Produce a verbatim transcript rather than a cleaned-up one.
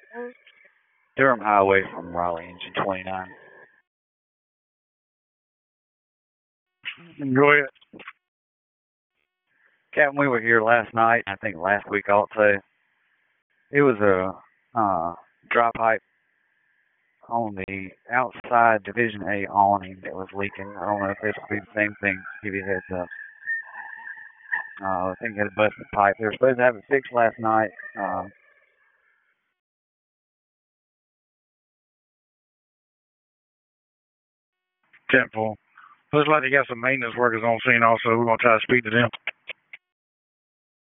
Durham Highway from Raleigh, engine twenty-nine. Go ahead. Captain, we were here last night, I think last week also. It was a uh, dry pipe on the outside Division A awning that was leaking. I don't know if this would be the same thing. Give you a heads up. Uh, I think it had a busted pipe. They were supposed to have it fixed last night. Uh, ten four. Looks like they got some maintenance workers on scene also. We're going to try to speak to them.